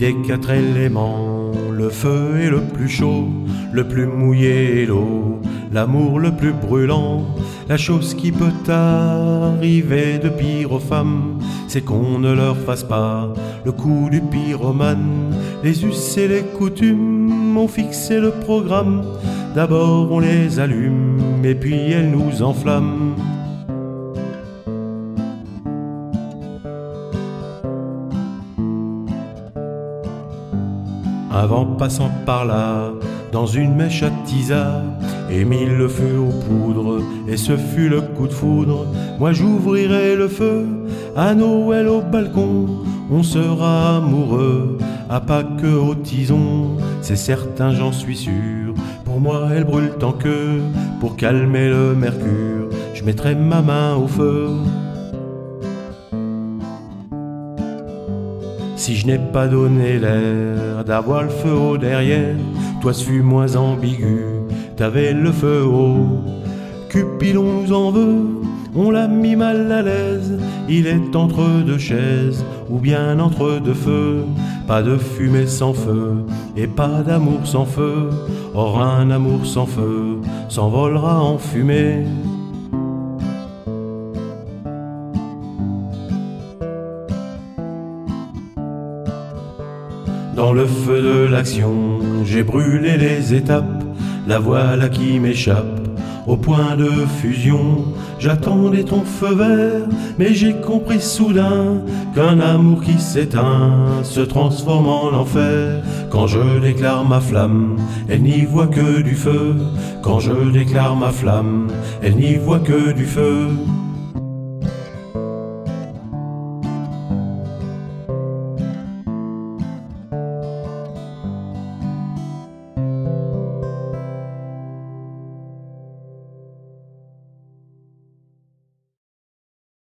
des quatre éléments, le feu est le plus chaud, le plus mouillé est l'eau, l'amour le plus brûlant. La chose qui peut arriver de pire aux femmes, c'est qu'on ne leur fasse pas le coup du pyromane. Les us et les coutumes ont fixé le programme. D'abord on les allume et puis elles nous enflamment. Un vent passant par là, dans une mèche attisa, et mit le feu aux poudres, et ce fut le coup de foudre. Moi j'ouvrirai le feu, à Noël au balcon, on sera amoureux, à Pâques au tison, c'est certain j'en suis sûr. Pour moi elle brûle tant que, pour calmer le mercure, je mettrai ma main au feu. Si je n'ai pas donné l'air d'avoir le feu au derrière, toi ce fut moins ambigu, t'avais le feu haut. Cupidon nous en veut, on l'a mis mal à l'aise. Il est entre deux chaises, ou bien entre deux feux. Pas de fumée sans feu, et pas d'amour sans feu. Or un amour sans feu s'envolera en fumée. Dans le feu de l'action, j'ai brûlé les étapes, la voilà qui m'échappe, au point de fusion. J'attendais ton feu vert, mais j'ai compris soudain qu'un amour qui s'éteint se transforme en enfer. Quand je déclare ma flamme, elle n'y voit que du feu. Quand je déclare ma flamme, elle n'y voit que du feu.